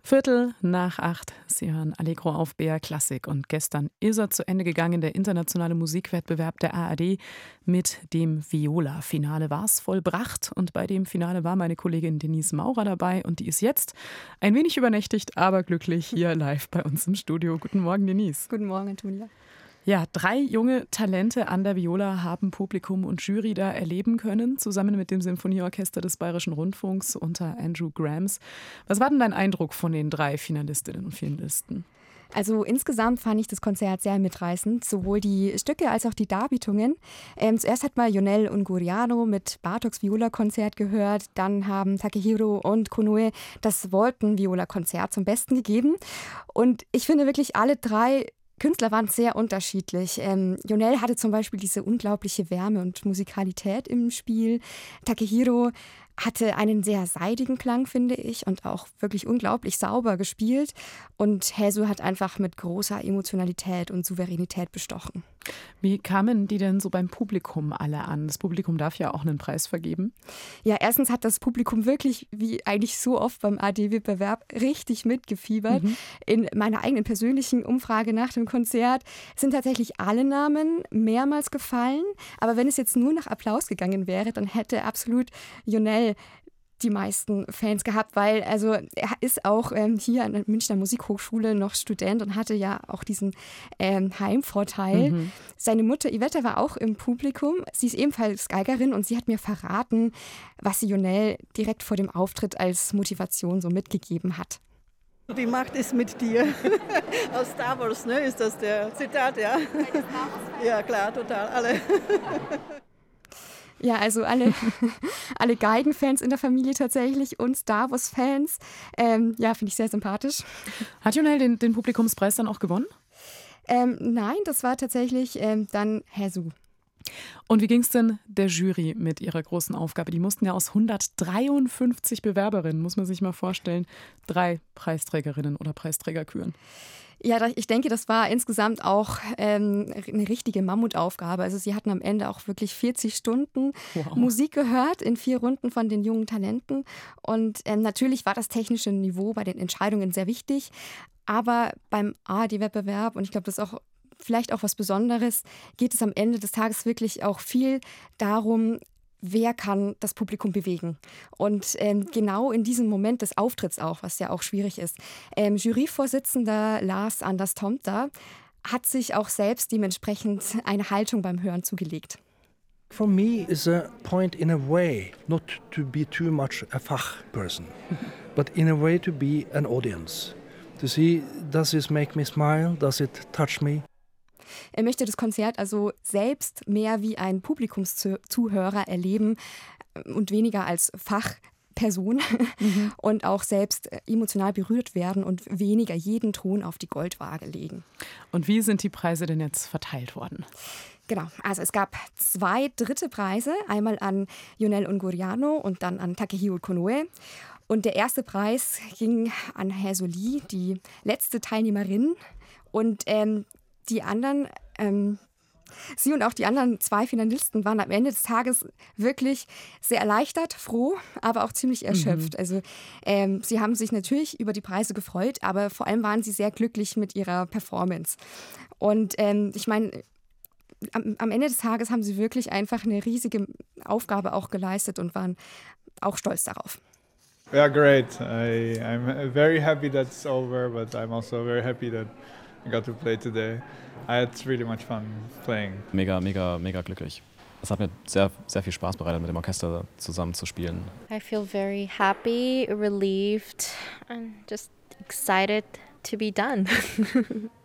7:15. Sie hören Allegro auf BR Klassik. Und gestern ist er zu Ende gegangen, der internationale Musikwettbewerb der ARD mit dem Viola-Finale. War es vollbracht und bei dem Finale war meine Kollegin Denise Maurer dabei und die ist jetzt ein wenig übernächtigt, aber glücklich hier live bei uns im Studio. Guten Morgen, Denise. Guten Morgen, Antonia. Ja, 3 junge Talente an der Viola haben Publikum und Jury da erleben können, zusammen mit dem Sinfonieorchester des Bayerischen Rundfunks unter Andrew Grams. Was war denn dein Eindruck von den 3 Finalistinnen und Finalisten? Also insgesamt fand ich das Konzert sehr mitreißend, sowohl die Stücke als auch die Darbietungen. Zuerst hat man Jonel Unguriano mit Bartoks Viola-Konzert gehört, dann haben Takehiro und Konoe das Walton-Viola-Konzert zum Besten gegeben. Und ich finde wirklich, alle 3 Künstler waren sehr unterschiedlich. Jonel hatte zum Beispiel diese unglaubliche Wärme und Musikalität im Spiel. Takehiro hatte einen sehr seidigen Klang, finde ich, und auch wirklich unglaublich sauber gespielt. Und Hezu hat einfach mit großer Emotionalität und Souveränität bestochen. Wie kamen die denn so beim Publikum alle an? Das Publikum darf ja auch einen Preis vergeben. Ja, erstens hat das Publikum wirklich, wie eigentlich so oft beim ARD-Wettbewerb, richtig mitgefiebert. In meiner eigenen persönlichen Umfrage nach dem Konzert sind tatsächlich alle Namen mehrmals gefallen. Aber wenn es jetzt nur nach Applaus gegangen wäre, dann hätte absolut Jonel die meisten Fans gehabt, weil also er ist auch hier an der Münchner Musikhochschule noch Student und hatte ja auch diesen Heimvorteil. Seine Mutter Iveta war auch im Publikum. Sie ist ebenfalls Geigerin und sie hat mir verraten, was sie Jonel direkt vor dem Auftritt als Motivation so mitgegeben hat. Die Macht ist mit dir. Aus Star Wars, ne? Ist das der Zitat, ja? Ja, klar, total, alle. Ja, also alle Geigenfans in der Familie tatsächlich und Star Wars-Fans. Ja, finde ich sehr sympathisch. Hat Jonel den Publikumspreis dann auch gewonnen? Nein, das war tatsächlich dann Hezu. Und wie ging es denn der Jury mit ihrer großen Aufgabe? Die mussten ja aus 153 Bewerberinnen, muss man sich mal vorstellen, 3 Preisträgerinnen oder Preisträger küren. Ja, ich denke, das war insgesamt auch eine richtige Mammutaufgabe. Also sie hatten am Ende auch wirklich 40 Stunden Musik gehört in 4 Runden von den jungen Talenten. Und natürlich war das technische Niveau bei den Entscheidungen sehr wichtig. Aber beim ARD-Wettbewerb, und ich glaube, das ist auch vielleicht auch was Besonderes, geht es am Ende des Tages wirklich auch viel darum, wer kann das Publikum bewegen. Und genau in diesem Moment des Auftritts auch, was ja auch schwierig ist. Juryvorsitzender Lars Anders Tomter hat sich auch selbst dementsprechend eine Haltung beim Hören zugelegt. For me is a point in a way not to be too much a Fachperson, but in a way to be an audience. To see, does this make me smile? Does it touch me? Er möchte das Konzert also selbst mehr wie ein Publikumszuhörer erleben und weniger als Fachperson und auch selbst emotional berührt werden und weniger jeden Ton auf die Goldwaage legen. Und wie sind die Preise denn jetzt verteilt worden? Genau, also es gab 2 dritte Preise, einmal an Jonel Unguriano und dann an Takehiro Konoe. Und der erste Preis ging an Hezu Lee, die letzte Teilnehmerin. Und die anderen, sie und auch die anderen 2 Finalisten waren am Ende des Tages wirklich sehr erleichtert, froh, aber auch ziemlich erschöpft. Also sie haben sich natürlich über die Preise gefreut, aber vor allem waren sie sehr glücklich mit ihrer Performance. Und ich meine, am Ende des Tages haben sie wirklich einfach eine riesige Aufgabe auch geleistet und waren auch stolz darauf. Yeah, great. I'm very happy that it's over, but I'm also very happy that I got to play today. I had really much fun playing. Mega glücklich. Es hat mir sehr, sehr viel Spaß bereitet, mit dem Orchester zusammen zu spielen. I feel very happy, relieved and just excited to be done.